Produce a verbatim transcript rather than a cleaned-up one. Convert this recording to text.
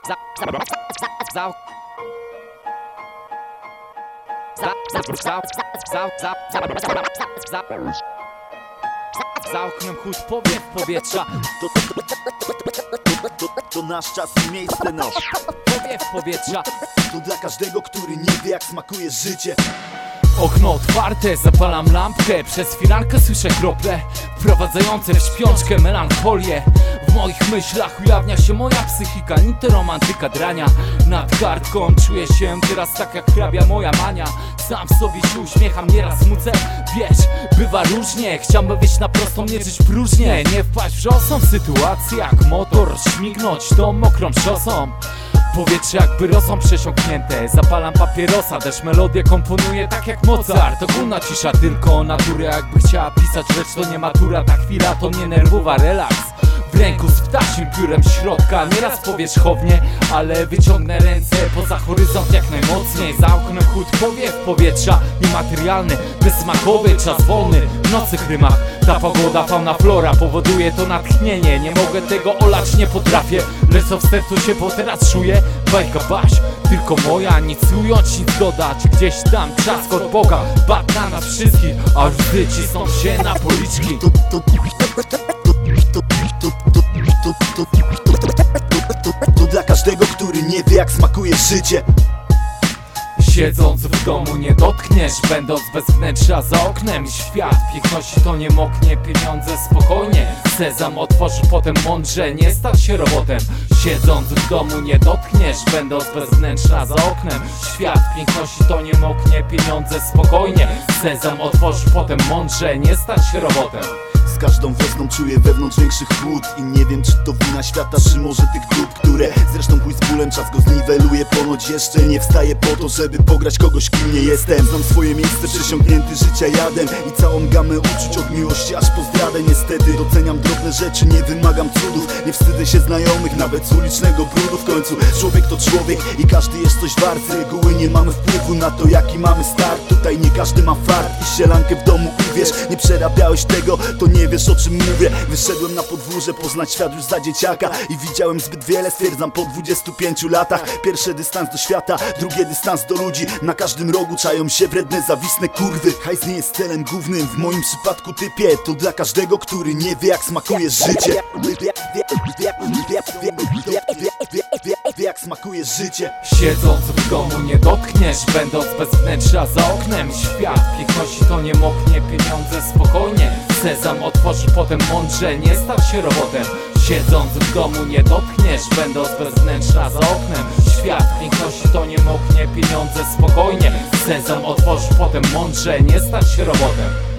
Za oknem chłód powiew powietrza. To, to, to, to, to, to nasz czas i miejsce nasz. Powiew powietrza. To dla każdego, który nie wie, jak smakuje życie. Okno otwarte, zapalam lampkę. Przez firankę słyszę krople wprowadzające w śpiączkę melancholię. W moich myślach ujawnia się moja psychika, ni to romantyka drania. Nad kartką czuję się teraz tak jak hrabia moja mania. Sam sobie się uśmiecham, nieraz smucę. Wiesz, bywa różnie, chciałbym wyjść na prostą, nie żyć próżnie. Nie wpaść w żosą sytuację jak motor, śmignąć tą mokrą szosą. Powietrze jakby rosą przesiąknięte. Zapalam papierosa, też melodię komponuję tak jak Mozart. Ogólna cisza, tylko natury jakby chciała pisać, lecz to nie matura. Ta chwila to nie nerwowa, relaks. W ręku z ptasim piórem środka, nieraz powierzchownie, ale wyciągnę ręce poza horyzont jak najmocniej. Za oknem chłód powiew powietrza, niematerialny, bezsmakowy, czas wolny. W nocnych rymach ta pogoda, fauna, flora powoduje to natchnienie. Nie mogę tego olać, nie potrafię, lecz co w sercu się po teraz czuję. Bajka baś, tylko moja, nic ująć, nic dodać. Gdzieś tam trzask od Boga, bat na nas wszystkich, a już gdy cisną się na policzki. To, to, to dla każdego, który nie wie, jak smakuje życie. Siedząc w domu nie dotkniesz, będąc bez wnętrza za oknem. Świat piękności to nie moknie, pieniądze spokojnie. Sezam otworzy potem mądrze, nie stać się robotem. Siedząc w domu nie dotkniesz, będąc bez wnętrza za oknem. Świat piękności to nie moknie, pieniądze spokojnie. Sezam otworzy potem mądrze, nie stać się robotem. Z każdą wiosną czuję wewnątrz większy chłód i nie wiem, czy to wina świata, czy może tych dób, które zresztą chuj z bólem czas go zniweluje. Ponoć jeszcze nie wstaję po to, żeby pograć kogoś, kim nie jestem. Znam swoje miejsce, przesiąknięty życia jadem i całą gamę uczuć od miłości aż po zdradę. Niestety doceniam drobne rzeczy, nie wymagam cudów, nie wstydzę się znajomych, nawet z ulicznego brudu. W końcu człowiek to człowiek i każdy jest coś wart. Z reguły nie mamy wpływu na to, jaki mamy start. Tutaj nie każdy ma fart i sielankę w domu uwierz. Nie przerabiałeś tego, to nie wiesz, o czym mówię. Wyszedłem na podwórze, poznać świat już za dzieciaka i widziałem zbyt wiele, stwierdzam po dwudziestu pięciu latach. Pierwszy dystans do świata, drugi dystans do ludzi. Na każdym rogu czają się wredne, zawisne kurwy. Hajs nie jest celem głównym, w moim przypadku typie. To dla każdego, który nie wie, jak smakuje życie. Wie, jak smakuje życie. Siedząc w domu nie dotkniesz, będąc bez wnętrza za oknem. Świat piękności to nie moknie, pieniądze spokojnie. Sezam otworzy potem mądrze, nie stać się robotem. Siedząc w domu nie dotkniesz, będąc bez wnętrza za oknem. Świat piękności to nie moknie, pieniądze spokojnie. Sezam otworzy potem mądrze, nie stać się robotem.